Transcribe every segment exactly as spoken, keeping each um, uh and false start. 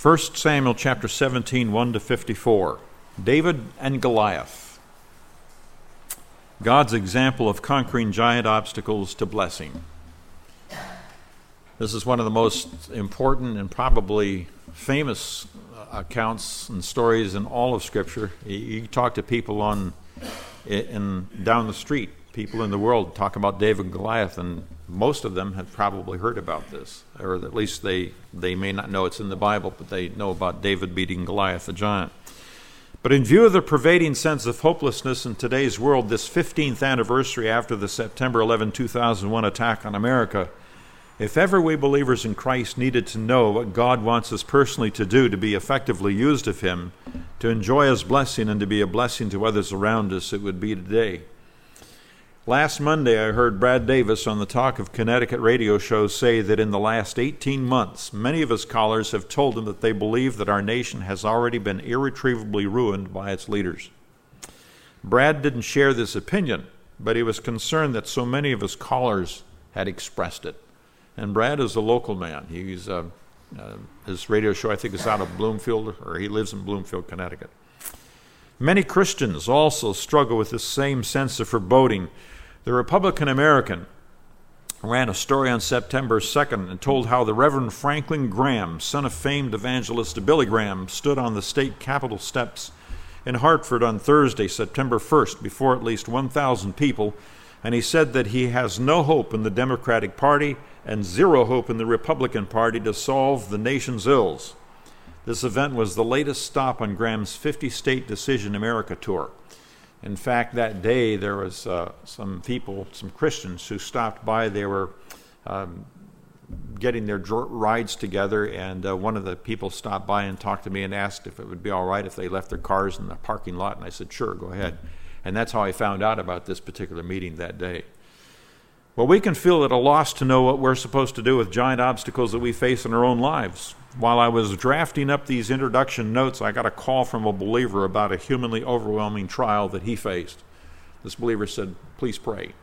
First Samuel chapter seventeen, one to fifty-four. David and Goliath. God's example of conquering giant obstacles to blessing. This is one of the most important and probably famous accounts and stories in all of Scripture. You talk to people on in down the street, people in the world talk about David and Goliath, and most of them have probably heard about this, or at least they, they may not know it's in the Bible, but they know about David beating Goliath, the giant. But in view of the pervading sense of hopelessness in today's world, this fifteenth anniversary after the September eleventh, two thousand one attack on America, if ever we believers in Christ needed to know what God wants us personally to do to be effectively used of Him, to enjoy His blessing and to be a blessing to others around us, it would be today. Last Monday, I heard Brad Davis on the Talk of Connecticut radio show say that in the last eighteen months, many of his callers have told him that they believe that our nation has already been irretrievably ruined by its leaders. Brad didn't share this opinion, but he was concerned that so many of his callers had expressed it. And Brad is a local man. He's uh, uh, his radio show, I think, is out of Bloomfield, or he lives in Bloomfield, Connecticut. Many Christians also struggle with this same sense of foreboding. The Republican American ran a story on September second and told how the Reverend Franklin Graham, son of famed evangelist Billy Graham, stood on the state capitol steps in Hartford on Thursday, September first, before at least one thousand people, and he said that he has no hope in the Democratic Party and zero hope in the Republican Party to solve the nation's ills. This event was the latest stop on Graham's fifty-state Decision America tour. In fact, that day there was uh, some people, some Christians who stopped by. They were um, getting their dr- rides together, and uh, one of the people stopped by and talked to me and asked if it would be all right if they left their cars in the parking lot, and I said, sure, go ahead. And that's how I found out about this particular meeting that day. Well, we can feel at a loss to know what we're supposed to do with giant obstacles that we face in our own lives. While I was drafting up these introduction notes, I got a call from a believer about a humanly overwhelming trial that he faced. This believer said, please pray.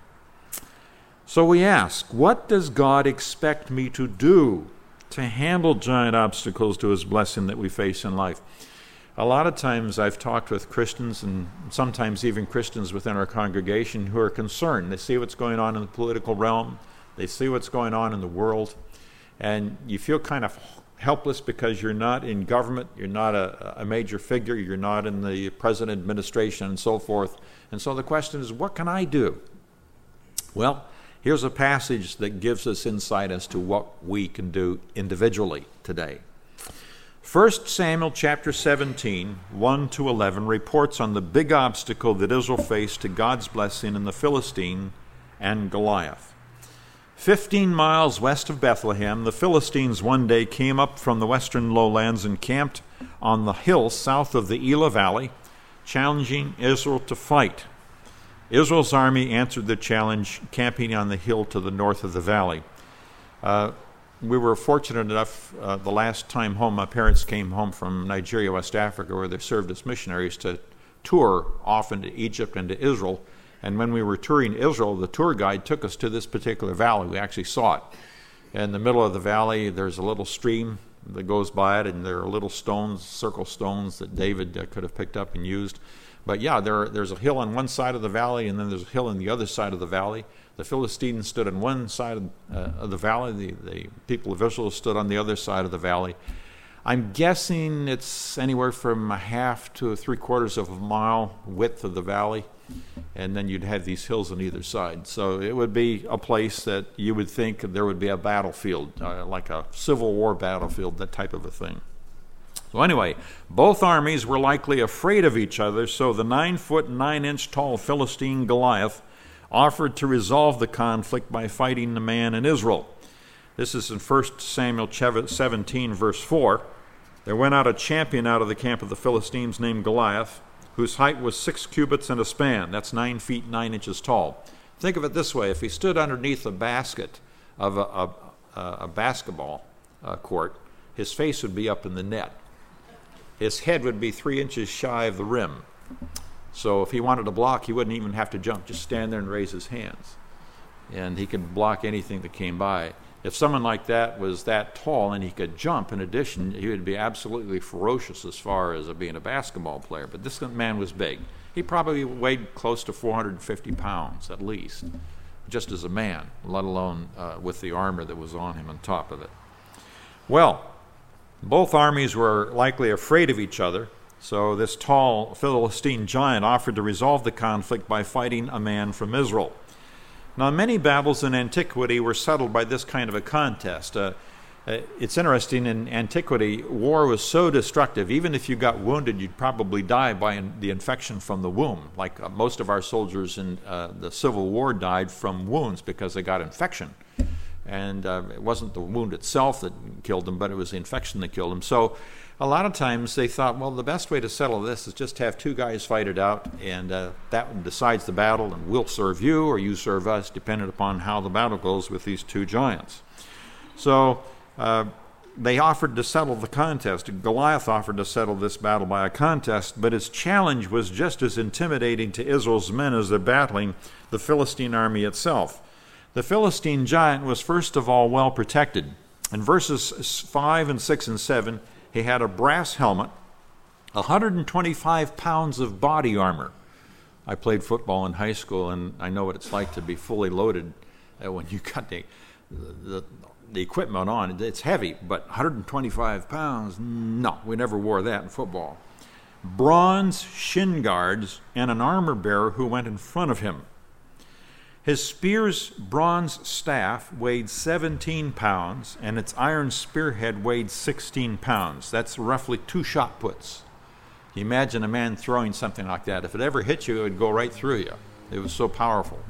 So we ask, what does God expect me to do to handle giant obstacles to His blessing that we face in life? A lot of times I've talked with Christians, and sometimes even Christians within our congregation, who are concerned. They see what's going on in the political realm. They see what's going on in the world. And you feel kind of helpless because you're not in government, you're not a, a major figure, you're not in the present administration and so forth. And so the question is, what can I do? Well, here's a passage that gives us insight as to what we can do individually today. First Samuel chapter seventeen, one to eleven, reports on the big obstacle that Israel faced to God's blessing in the Philistine and Goliath. Fifteen miles west of Bethlehem, the Philistines one day came up from the western lowlands and camped on the hill south of the Elah Valley, challenging Israel to fight. Israel's army answered the challenge, camping on the hill to the north of the valley. Uh, we were fortunate enough, uh, the last time home, my parents came home from Nigeria, West Africa, where they served as missionaries, to tour often to Egypt and to Israel. And when we were touring Israel, the tour guide took us to this particular valley. We actually saw it. In the middle of the valley, there's a little stream that goes by it, and there are little stones, circle stones, that David uh, could have picked up and used. But yeah, there, there's a hill on one side of the valley, and then there's a hill on the other side of the valley. The Philistines stood on one side of, uh, of the valley. The, the people of Israel stood on the other side of the valley. I'm guessing it's anywhere from a half to three quarters of a mile width of the valley, and then you'd have these hills on either side. So it would be a place that you would think there would be a battlefield, uh, like a Civil War battlefield, that type of a thing. So anyway, both armies were likely afraid of each other, so the nine foot nine inch tall Philistine Goliath offered to resolve the conflict by fighting the man in Israel. This is in First Samuel seventeen, verse four. There went out a champion out of the camp of the Philistines named Goliath, whose height was six cubits and a span. That's nine feet, nine inches tall. Think of it this way. If he stood underneath a basket of a, a, a basketball uh, court, his face would be up in the net. His head would be three inches shy of the rim. So if he wanted to block, he wouldn't even have to jump, just stand there and raise his hands. And he could block anything that came by. If someone like that was that tall and he could jump, in addition, he would be absolutely ferocious as far as being a basketball player. But this man was big. He probably weighed close to four hundred fifty pounds at least, just as a man, let alone uh, with the armor that was on him on top of it. Well, both armies were likely afraid of each other, so this tall Philistine giant offered to resolve the conflict by fighting a man from Israel. Now, many battles in antiquity were settled by this kind of a contest. Uh, uh, it's interesting, in antiquity, war was so destructive, even if you got wounded, you'd probably die by in, the infection from the womb. Like uh, most of our soldiers in uh, the Civil War died from wounds because they got infection. And uh, it wasn't the wound itself that killed them, but it was the infection that killed them. So a lot of times they thought, well, the best way to settle this is just have two guys fight it out, and uh, that one decides the battle, and we'll serve you or you serve us, depending upon how the battle goes with these two giants. So uh, they offered to settle the contest. Goliath offered to settle this battle by a contest, but his challenge was just as intimidating to Israel's men as they're battling the Philistine army itself. The Philistine giant was first of all well protected. In verses five and six and seven, he had a brass helmet, one hundred twenty-five pounds of body armor. I played football in high school, and I know what it's like to be fully loaded uh, when you got the, the, the equipment on. It's heavy, but one hundred twenty-five pounds, no, we never wore that in football. Bronze shin guards and an armor bearer who went in front of him. His spear's bronze staff weighed seventeen pounds, and its iron spearhead weighed sixteen pounds. That's roughly two shot puts. You imagine a man throwing something like that. If it ever hit you, it would go right through you. It was so powerful.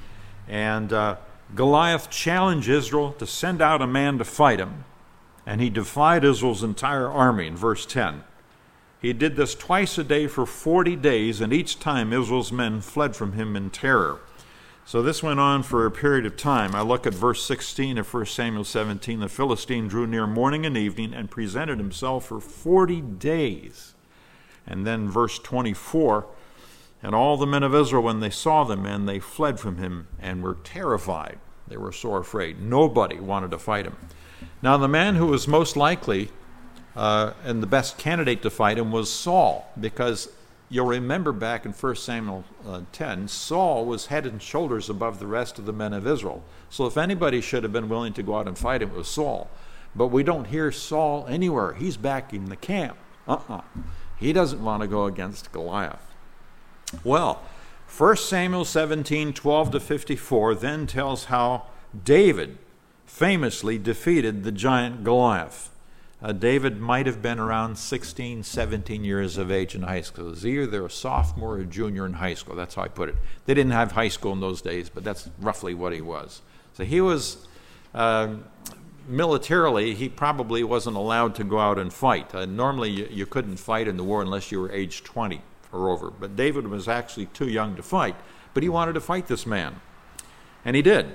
And uh, Goliath challenged Israel to send out a man to fight him, and he defied Israel's entire army in verse ten. He did this twice a day for forty days, and each time Israel's men fled from him in terror. So this went on for a period of time. I look at verse sixteen of First Samuel seventeen. The Philistine drew near morning and evening and presented himself for forty days. And then verse twenty-four, and all the men of Israel, when they saw the men, they fled from him and were terrified. They were sore afraid. Nobody wanted to fight him. Now the man who was most likely uh, and the best candidate to fight him was Saul, because you'll remember back in First Samuel uh, ten, Saul was head and shoulders above the rest of the men of Israel. So if anybody should have been willing to go out and fight him, it was Saul. But we don't hear Saul anywhere. He's back in the camp. Uh-uh. He doesn't want to go against Goliath. Well, First Samuel seventeen, twelve to fifty-four then tells how David famously defeated the giant Goliath. Uh, David might have been around sixteen, seventeen years of age in high school. He was either a sophomore or a junior in high school. That's how I put it. They didn't have high school in those days, but that's roughly what he was. So he was, uh, militarily, he probably wasn't allowed to go out and fight. Uh, normally, you, you couldn't fight in the war unless you were age twenty or over. But David was actually too young to fight, but he wanted to fight this man. And he did.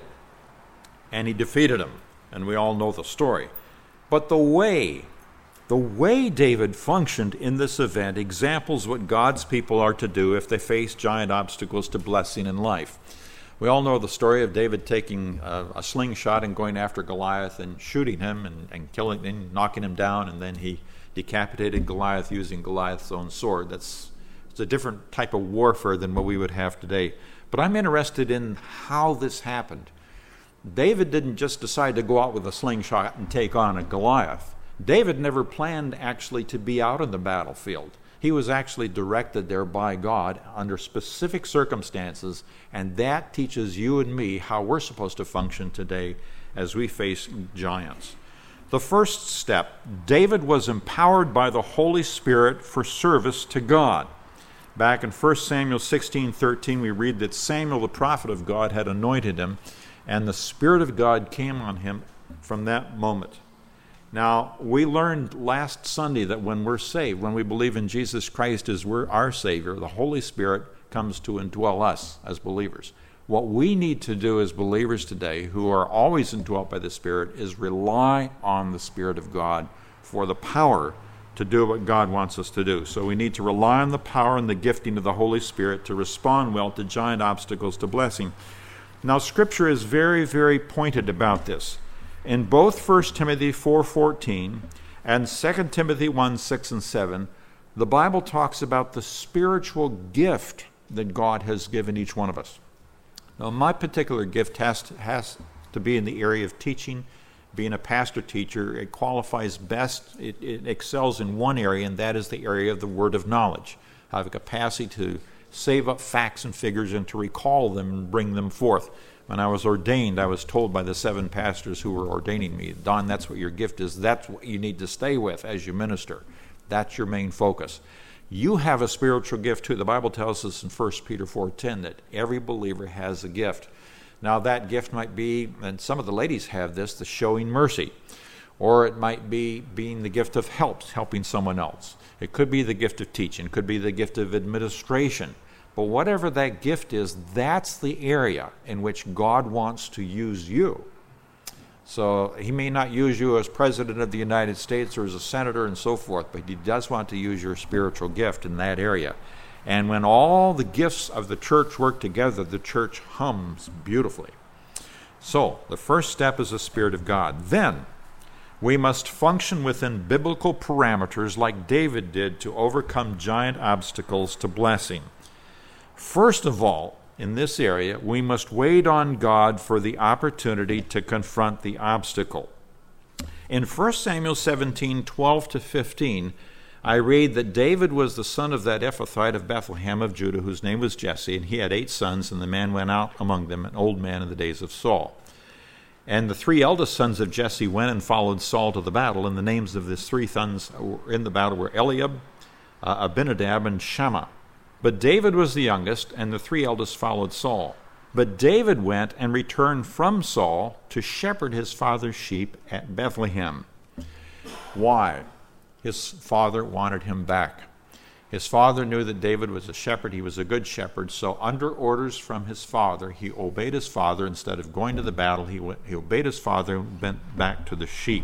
And he defeated him. And we all know the story. But the way, the way David functioned in this event examples what God's people are to do if they face giant obstacles to blessing in life. We all know the story of David taking a, a slingshot and going after Goliath and shooting him and, and killing and knocking him down, and then he decapitated Goliath using Goliath's own sword. That's it's a different type of warfare than what we would have today. But I'm interested in how this happened. David didn't just decide to go out with a slingshot and take on a Goliath. David never planned actually to be out on the battlefield. He was actually directed there by God under specific circumstances, and that teaches you and me how we're supposed to function today as we face giants. The first step, David was empowered by the Holy Spirit for service to God. Back in First Samuel sixteen thirteen, we read that Samuel, the prophet of God, had anointed him, and the Spirit of God came on him from that moment. Now, we learned last Sunday that when we're saved, when we believe in Jesus Christ as we're our Savior, the Holy Spirit comes to indwell us as believers. What we need to do as believers today, who are always indwelt by the Spirit, is rely on the Spirit of God for the power to do what God wants us to do. So we need to rely on the power and the gifting of the Holy Spirit to respond well to giant obstacles to blessing. Now, Scripture is very, very pointed about this. In both First Timothy four fourteen and Second Timothy one six and seven, the Bible talks about the spiritual gift that God has given each one of us. Now, my particular gift has to, has to be in the area of teaching. Being a pastor teacher, it qualifies best, it, it excels in one area, and that is the area of the word of knowledge. I have a capacity to save up facts and figures and to recall them and bring them forth. When I was ordained, I was told by the seven pastors who were ordaining me, Don, that's what your gift is. That's what you need to stay with as you minister. That's your main focus. You have a spiritual gift too. The Bible tells us in First Peter four ten that every believer has a gift. Now that gift might be, and some of the ladies have this, the showing mercy. Or it might be being the gift of help, helping someone else. It could be the gift of teaching. It could be the gift of administration. But whatever that gift is, that's the area in which God wants to use you. So he may not use you as president of the United States or as a senator and so forth, but he does want to use your spiritual gift in that area. And when all the gifts of the church work together, the church hums beautifully. So the first step is the Spirit of God. Then we must function within biblical parameters like David did to overcome giant obstacles to blessing. First of all, in this area, we must wait on God for the opportunity to confront the obstacle. In First Samuel seventeen, twelve to fifteen, I read that David was the son of that Ephrathite of Bethlehem of Judah, whose name was Jesse, and he had eight sons, and the man went out among them, an old man in the days of Saul. And the three eldest sons of Jesse went and followed Saul to the battle, and the names of his three sons in the battle were Eliab, uh, Abinadab, and Shammah. But David was the youngest, and the three eldest followed Saul. But David went and returned from Saul to shepherd his father's sheep at Bethlehem. Why? His father wanted him back. His father knew that David was a shepherd. He was a good shepherd. So under orders from his father, he obeyed his father. Instead of going to the battle, he, went, he obeyed his father and went back to the sheep.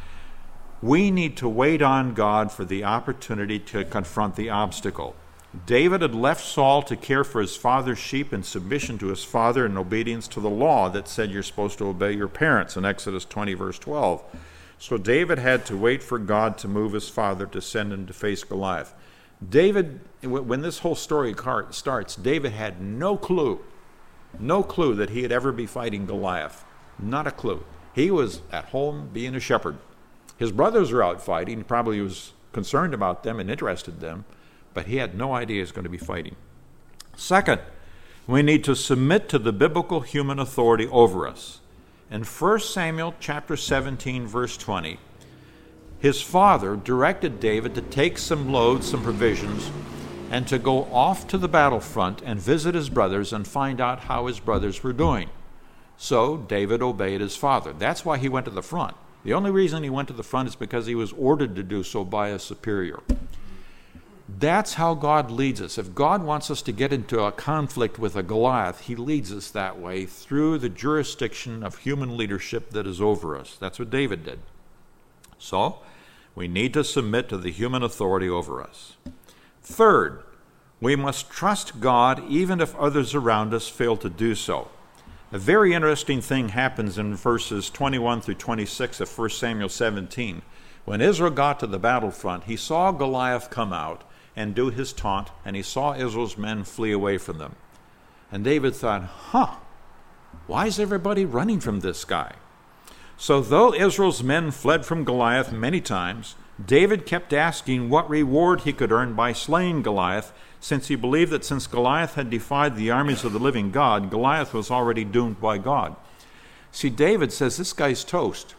We need to wait on God for the opportunity to confront the obstacle. David had left Saul to care for his father's sheep in submission to his father in obedience to the law that said you're supposed to obey your parents in Exodus twenty, verse twelve. So David had to wait for God to move his father to send him to face Goliath. David, when this whole story starts, David had no clue, no clue that he'd ever be fighting Goliath. Not a clue. He was at home being a shepherd. His brothers were out fighting. He probably was concerned about them and interested in them, but he had no idea he was going to be fighting. Second, we need to submit to the biblical human authority over us. In First Samuel chapter seventeen, verse twenty, his father directed David to take some loads, some provisions, and to go off to the battlefront and visit his brothers and find out how his brothers were doing. So David obeyed his father. That's why he went to the front. The only reason he went to the front is because he was ordered to do so by a superior. That's how God leads us. If God wants us to get into a conflict with a Goliath, he leads us that way through the jurisdiction of human leadership that is over us. That's what David did. So, we need to submit to the human authority over us. Third, we must trust God even if others around us fail to do so. A very interesting thing happens in verses twenty-one through twenty-six of First Samuel seventeen. When Israel got to the battlefront, he saw Goliath come out and do his taunt, and he saw Israel's men flee away from them. And David thought, huh, why is everybody running from this guy? So though Israel's men fled from Goliath many times, David kept asking what reward he could earn by slaying Goliath, since he believed that since Goliath had defied the armies of the living God, Goliath was already doomed by God. See, David says this guy's toast.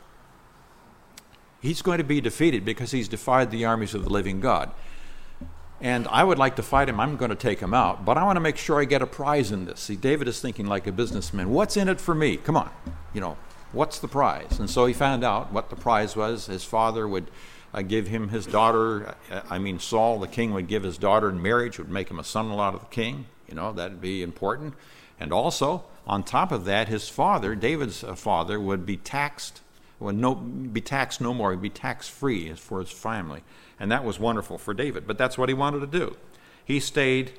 He's going to be defeated because he's defied the armies of the living God. And I would like to fight him. I'm going to take him out. But I want to make sure I get a prize in this. See, David is thinking like a businessman. What's in it for me? Come on. You know, what's the prize? And so he found out what the prize was. His father would uh, give him his daughter. Uh, I mean, Saul, the king, would give his daughter in marriage, would make him a son-in-law to the king. You know, that would be important. And also, on top of that, his father, David's uh, father, would be taxed. Would no, be taxed no more. He'd be tax-free for his family. And that was wonderful for David. But that's what he wanted to do. He stayed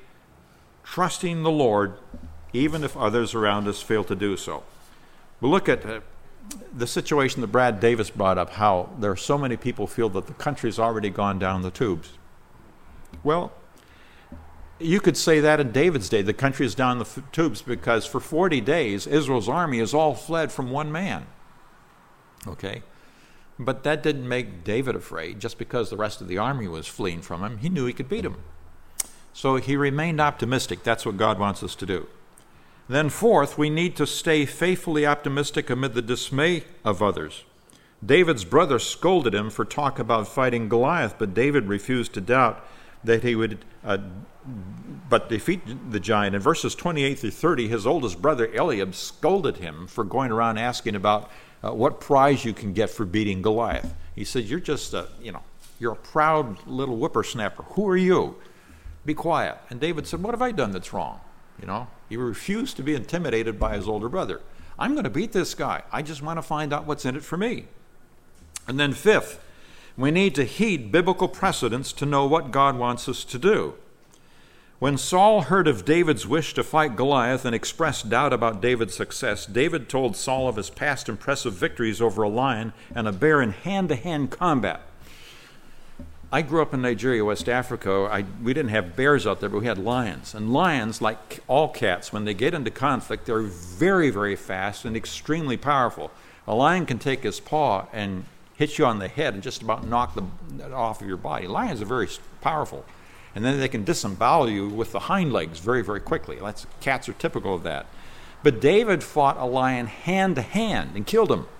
trusting the Lord, even if others around us failed to do so. We'll look at uh, the situation that Brad Davis brought up, how there are so many people feel that the country's already gone down the tubes. Well, you could say that in David's day, the country is down the f- tubes because for forty days, Israel's army has all fled from one man. Okay? But that didn't make David afraid. Just because the rest of the army was fleeing from him, he knew he could beat him. So he remained optimistic. That's what God wants us to do. Then fourth, we need to stay faithfully optimistic amid the dismay of others. David's brother scolded him for talk about fighting Goliath, but David refused to doubt that he would uh, but defeat the giant. In verses twenty-eight through thirty, his oldest brother Eliab scolded him for going around asking about uh, what prize you can get for beating Goliath. He said, you're just a, you know, you're a proud little whippersnapper. Who are you? Be quiet. And David said, what have I done that's wrong? You know, he refused to be intimidated by his older brother. I'm going to beat this guy. I just want to find out what's in it for me. And then fifth, we need to heed biblical precedents to know what God wants us to do. When Saul heard of David's wish to fight Goliath and expressed doubt about David's success, David told Saul of his past impressive victories over a lion and a bear in hand-to-hand combat. I grew up in Nigeria, West Africa. I, we didn't have bears out there, but we had lions. And lions, like all cats, when they get into conflict, they're very, very fast and extremely powerful. A lion can take his paw and hit you on the head and just about knock the off of your body. Lions are very powerful. And then they can disembowel you with the hind legs very, very quickly. That's, cats are typical of that. But David fought a lion hand-to-hand and killed him.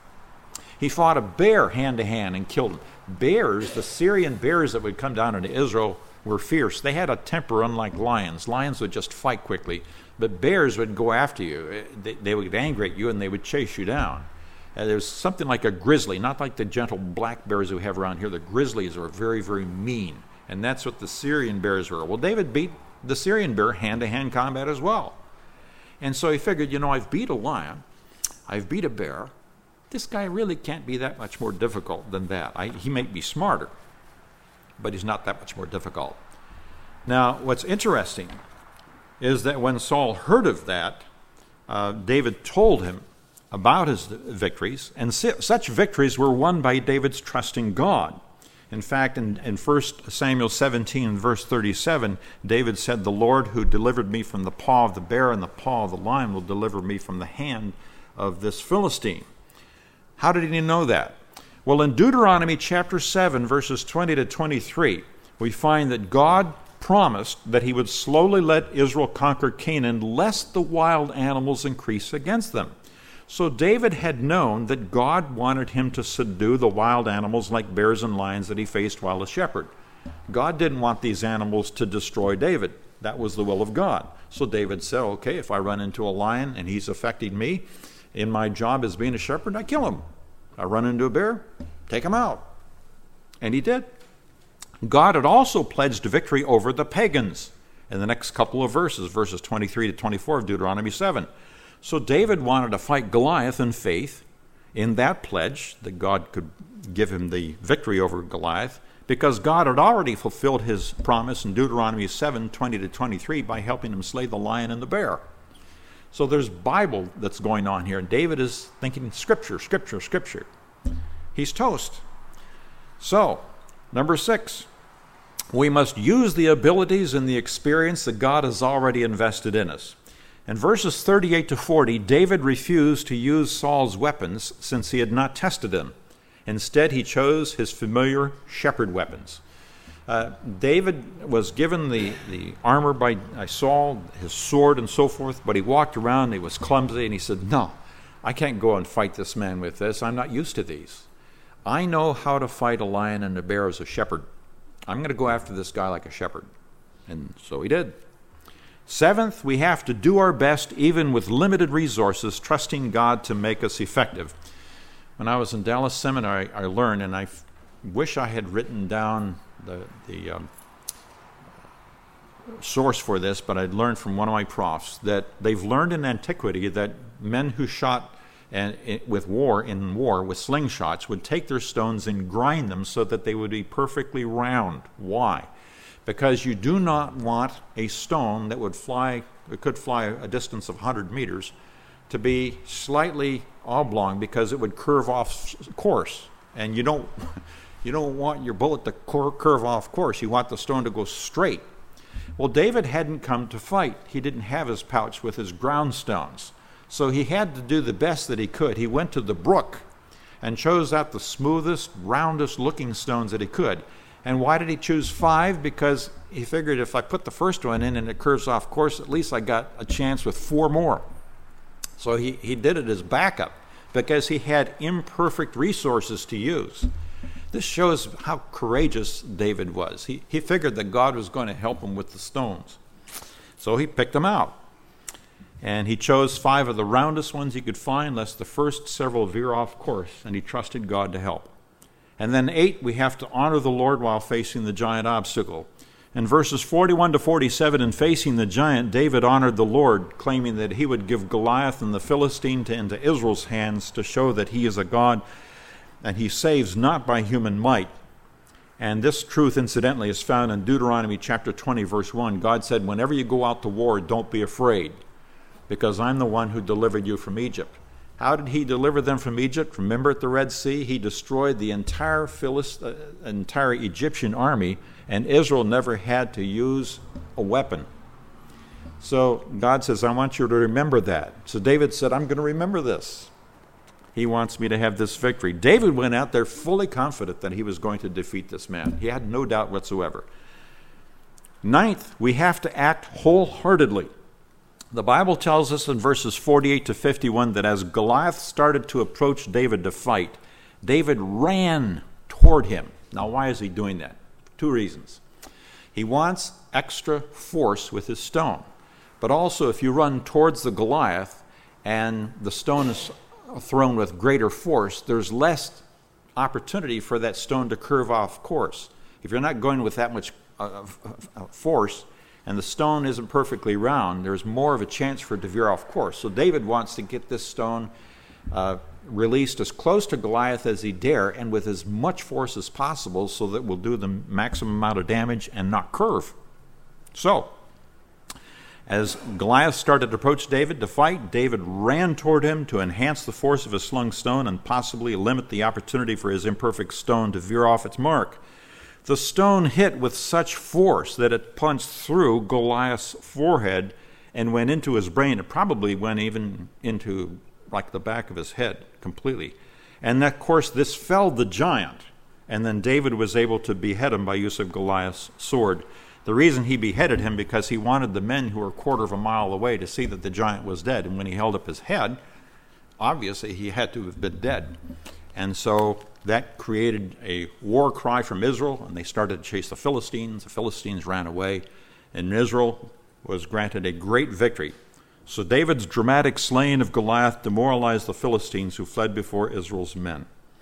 He fought a bear hand-to-hand and killed him. Bears, the Syrian bears that would come down into Israel, were fierce. They had a temper unlike lions. Lions would just fight quickly, but bears would go after you. They, they would get angry at you and they would chase you down. Uh, there's something like a grizzly, not like the gentle black bears we have around here. The grizzlies are very, very mean, and that's what the Syrian bears were. Well, David beat the Syrian bear hand-to-hand combat as well. And so he figured, you know, I've beat a lion, I've beat a bear. This guy really can't be that much more difficult than that. I, he may be smarter, but he's not that much more difficult. Now, what's interesting is that when Saul heard of that, uh, David told him about his victories, and such victories were won by David's trusting God. In fact, in, in First Samuel seventeen, verse thirty-seven, David said, the Lord who delivered me from the paw of the bear and the paw of the lion will deliver me from the hand of this Philistine. How did he know that? Well, in Deuteronomy chapter seven, verses twenty to twenty-three, we find that God promised that he would slowly let Israel conquer Canaan, lest the wild animals increase against them. So David had known that God wanted him to subdue the wild animals like bears and lions that he faced while a shepherd. God didn't want these animals to destroy David. That was the will of God. So David said, okay, if I run into a lion and he's affecting me in my job as being a shepherd, I kill him. I run into a bear, take him out. And he did. God had also pledged victory over the pagans in the next couple of verses, verses twenty-three to twenty-four of Deuteronomy seven. So David wanted to fight Goliath in faith in that pledge that God could give him the victory over Goliath, because God had already fulfilled his promise in Deuteronomy seven, twenty to twenty-three by helping him slay the lion and the bear. So there's Bible that's going on here, and David is thinking Scripture, Scripture, Scripture. He's toast. So, number six, we must use the abilities and the experience that God has already invested in us. In verses thirty-eight to forty, David refused to use Saul's weapons since he had not tested them. Instead, he chose his familiar shepherd weapons. Uh, David was given the, the armor by uh, Saul, his sword and so forth, but he walked around, he was clumsy, and he said, no, I can't go and fight this man with this. I'm not used to these. I know how to fight a lion and a bear as a shepherd. I'm going to go after this guy like a shepherd. And so he did. Seventh, we have to do our best, even with limited resources, trusting God to make us effective. When I was in Dallas Seminary, I learned, and I f- wish I had written down the, the um, source for this, but I'd learned from one of my profs that they've learned in antiquity that men who shot and it, with war in war with slingshots would take their stones and grind them so that they would be perfectly round. Why? Because you do not want a stone that would fly, it could fly a distance of one hundred meters, to be slightly oblong because it would curve off course. And you don't, you don't want your bullet to curve off course. You want the stone to go straight. Well, David hadn't come to fight. He didn't have his pouch with his ground stones. So he had to do the best that he could. He went to the brook and chose out the smoothest, roundest looking stones that he could. And why did he choose five? Because he figured if I put the first one in and it curves off course, at least I got a chance with four more. So he, he did it as backup because he had imperfect resources to use. This shows how courageous David was. He, he figured that God was going to help him with the stones. So he picked them out. And he chose five of the roundest ones he could find, lest the first several veer off course, and he trusted God to help. And then eight, we have to honor the Lord while facing the giant obstacle. In verses forty-one to forty-seven, in facing the giant, David honored the Lord, claiming that he would give Goliath and the Philistine to, into Israel's hands to show that he is a God, and he saves not by human might. And this truth, incidentally, is found in Deuteronomy chapter twenty, verse one. God said, whenever you go out to war, don't be afraid, because I'm the one who delivered you from Egypt. How did he deliver them from Egypt? Remember at the Red Sea, he destroyed the entire Philist- uh, entire Egyptian army, and Israel never had to use a weapon. So God says, I want you to remember that. So David said, I'm going to remember this. He wants me to have this victory. David went out there fully confident that he was going to defeat this man. He had no doubt whatsoever. Ninth, we have to act wholeheartedly. The Bible tells us in verses forty-eight to fifty-one that as Goliath started to approach David to fight, David ran toward him. Now, why is he doing that? Two reasons. He wants extra force with his stone. But also, if you run towards the Goliath and the stone is thrown with greater force, there's less opportunity for that stone to curve off course. If you're not going with that much uh, force, and the stone isn't perfectly round, there's more of a chance for it to veer off course. So David wants to get this stone uh, released as close to Goliath as he dare and with as much force as possible so that it will do the maximum amount of damage and not curve. So, as Goliath started to approach David to fight, David ran toward him to enhance the force of his slung stone and possibly limit the opportunity for his imperfect stone to veer off its mark. The stone hit with such force that it punched through Goliath's forehead and went into his brain. It probably went even into like the back of his head completely. And of course, this felled the giant. And then David was able to behead him by use of Goliath's sword. The reason he beheaded him because he wanted the men who were a quarter of a mile away to see that the giant was dead. And when he held up his head, obviously he had to have been dead. And so that created a war cry from Israel, and they started to chase the Philistines. The Philistines ran away, and Israel was granted a great victory. So David's dramatic slaying of Goliath demoralized the Philistines who fled before Israel's men.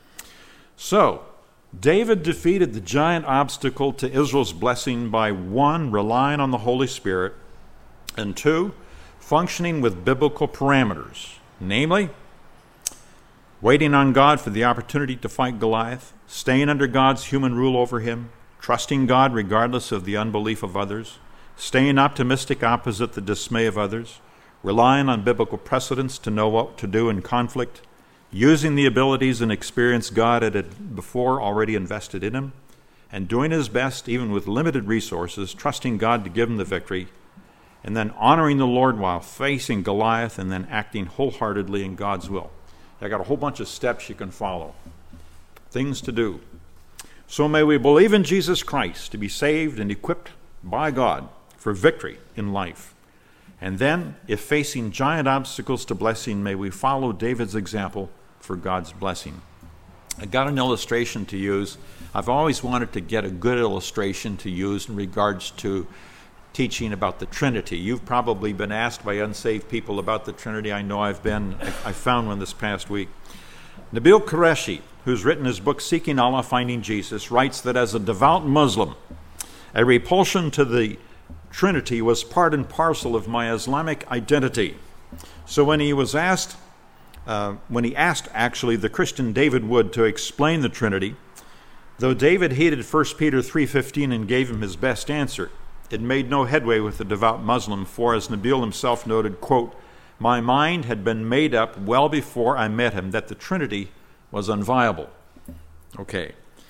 So David defeated the giant obstacle to Israel's blessing by, one, relying on the Holy Spirit, and two, functioning with biblical parameters, namely, waiting on God for the opportunity to fight Goliath, staying under God's human rule over him, trusting God regardless of the unbelief of others, staying optimistic opposite the dismay of others, relying on biblical precedents to know what to do in conflict, using the abilities and experience God had before already invested in him, and doing his best even with limited resources, trusting God to give him the victory, and then honoring the Lord while facing Goliath and then acting wholeheartedly in God's will. I got a whole bunch of steps you can follow, things to do. So may we believe in Jesus Christ to be saved and equipped by God for victory in life. And then, if facing giant obstacles to blessing, may we follow David's example for God's blessing. I got an illustration to use. I've always wanted to get a good illustration to use in regards to teaching about the Trinity. You've probably been asked by unsaved people about the Trinity. I know I've been. I, I found one this past week. Nabil Qureshi, who's written his book Seeking Allah, Finding Jesus, writes that as a devout Muslim, a repulsion to the Trinity was part and parcel of my Islamic identity. So when he was asked, uh, when he asked actually the Christian David Wood to explain the Trinity, though David hated First Peter three fifteen and gave him his best answer, it made no headway with the devout Muslim, for as Nabil himself noted, quote, My mind had been made up well before I met him that the Trinity was unviable. Okay.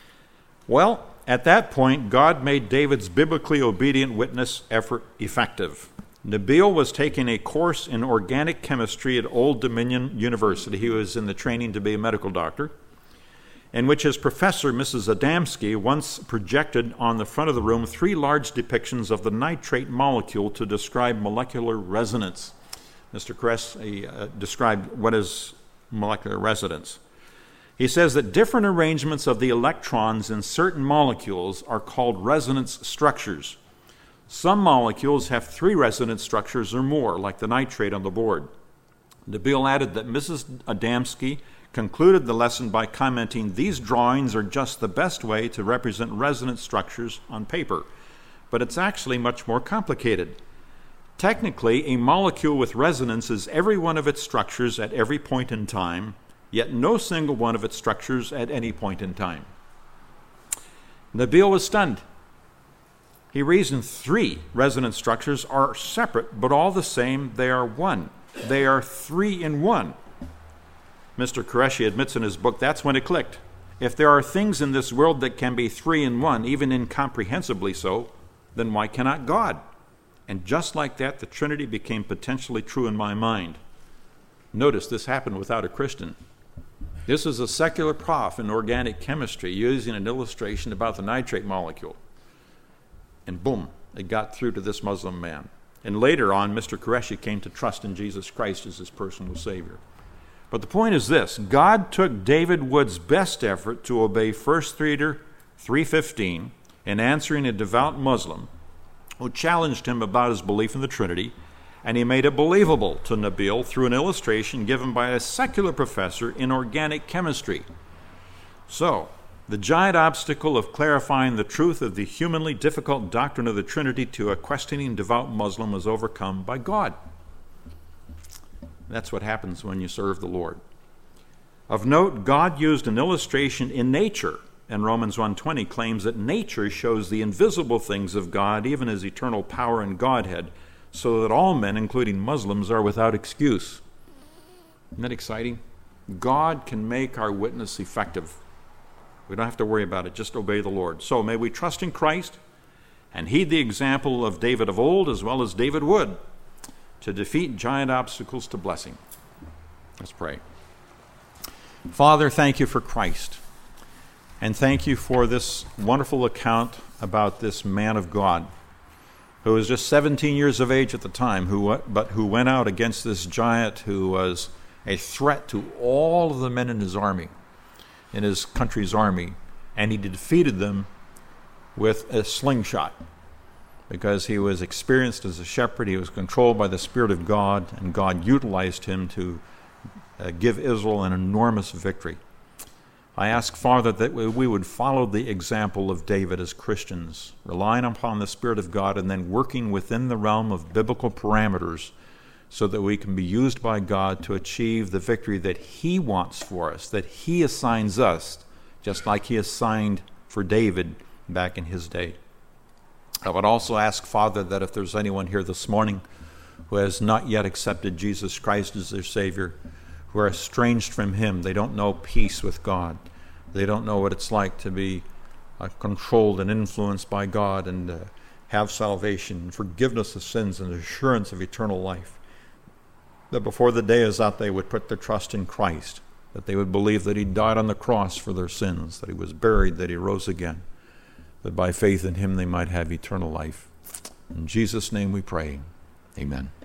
Well, at that point, God made David's biblically obedient witness effort effective. Nabeel was taking a course in organic chemistry at Old Dominion University. He was in the training to be a medical doctor, in which his professor, Missus Adamski, once projected on the front of the room three large depictions of the nitrate molecule to describe molecular resonance. Mister Kress uh, described what is molecular resonance. He says that different arrangements of the electrons in certain molecules are called resonance structures. Some molecules have three resonance structures or more, like the nitrate on the board. Nabeel added that Missus Adamski concluded the lesson by commenting, "These drawings are just the best way to represent resonance structures on paper, but it's actually much more complicated. Technically, a molecule with resonance is every one of its structures at every point in time, yet no single one of its structures at any point in time." Nabeel was stunned. He reasoned three resonance structures are separate, but all the same, they are one. They are three in one. Mister Qureshi admits in his book that's when it clicked. If there are things in this world that can be three in one, even incomprehensibly so, then why cannot God? And just like that, the Trinity became potentially true in my mind. Notice this happened without a Christian. This is a secular prof in organic chemistry using an illustration about the nitrate molecule. And boom, it got through to this Muslim man. And later on, Mister Qureshi came to trust in Jesus Christ as his personal Savior. But the point is this: God took David Wood's best effort to obey First Peter three fifteen in answering a devout Muslim who challenged him about his belief in the Trinity, and he made it believable to Nabeel through an illustration given by a secular professor in organic chemistry. So, the giant obstacle of clarifying the truth of the humanly difficult doctrine of the Trinity to a questioning devout Muslim was overcome by God. That's what happens when you serve the Lord. Of note, God used an illustration in nature, and Romans one twenty claims that nature shows the invisible things of God, even his eternal power and Godhead, so that all men, including Muslims, are without excuse. Isn't that exciting? God can make our witness effective. We don't have to worry about it. Just obey the Lord. So may we trust in Christ and heed the example of David of old as well as David Wood to defeat giant obstacles to blessing. Let's pray. Father, thank you for Christ. And thank you for this wonderful account about this man of God who was just seventeen years of age at the time, who but who went out against this giant who was a threat to all of the men in his army. in his country's army, and he defeated them with a slingshot because he was experienced as a shepherd. He was controlled by the Spirit of God, and God utilized him to uh, give Israel an enormous victory. I ask, Father, that we would follow the example of David as Christians, relying upon the Spirit of God and then working within the realm of biblical parameters so that we can be used by God to achieve the victory that he wants for us, that he assigns us, just like he assigned for David back in his day. I would also ask, Father, that if there's anyone here this morning who has not yet accepted Jesus Christ as their Savior, who are estranged from him, they don't know peace with God, they don't know what it's like to be uh, controlled and influenced by God and uh, have salvation, forgiveness of sins, and assurance of eternal life, that before the day is out, they would put their trust in Christ, that they would believe that he died on the cross for their sins, that he was buried, that he rose again, that by faith in him they might have eternal life. In Jesus' name we pray. Amen.